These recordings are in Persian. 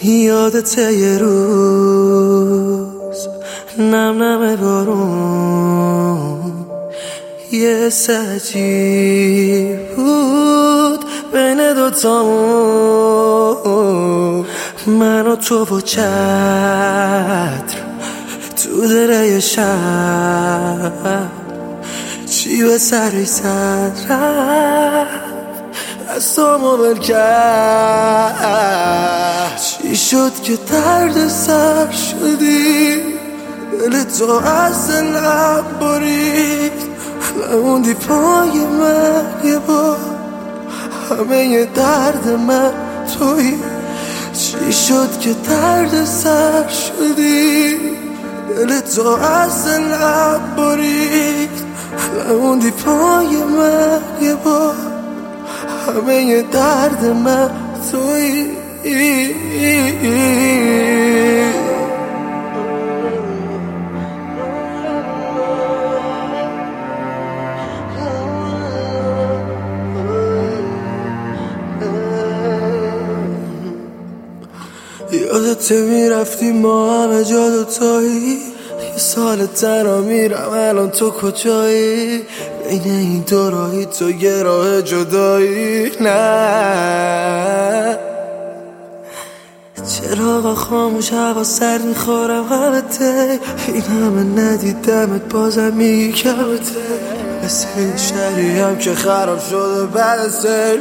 یادت یه روز نم نم بارون یه سجی بود بین دوتامون، من و تو و چتر تو دره شب، چی به سرش زد رفت از تو مبل کرد. چی شد که درد سر شدی، دل تو از دلم برید، نموندی پای من یه بار، همه درد من تویی. چی شد که درد سر شدی، دل تو از دلم برید، نموندی پای من یه بار، همه درد من تویی. یادت میرفتی ما همه جا دوتایی، یه سال تنها میرم الان تو کجایی، بین این دو راهی تو یه راه جدایی. نه چراغ خاموش، هوا سرد، میخورم غلطه، این همه ندیدمت بازم میگی کمته، مثل این شهریم که خراب شده بعد سر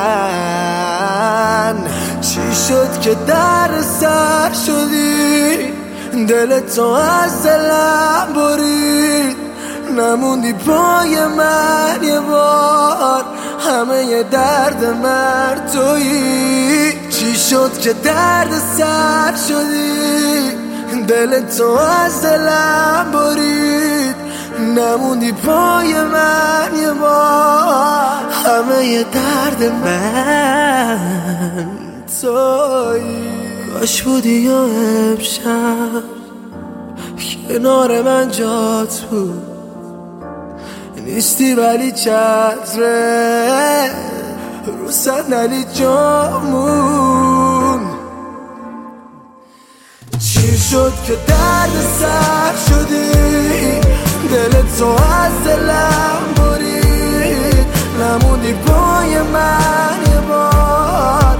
من. چی شد که در سر شدی، دل تو از دلم برید، نموندی پای من یه بار، همه درد من تویی. چی شد که درد سر شدی، دل تو از دلم برید، نموندی پای من یه بار، همه درد من تویی. کاش بودی یا امشب کنار من جات بود، نیستی ولی چتره رو صندلی جامون. چی شد که درد سر شدی، دل تو از دلم برید، نموندی پای من یه بار،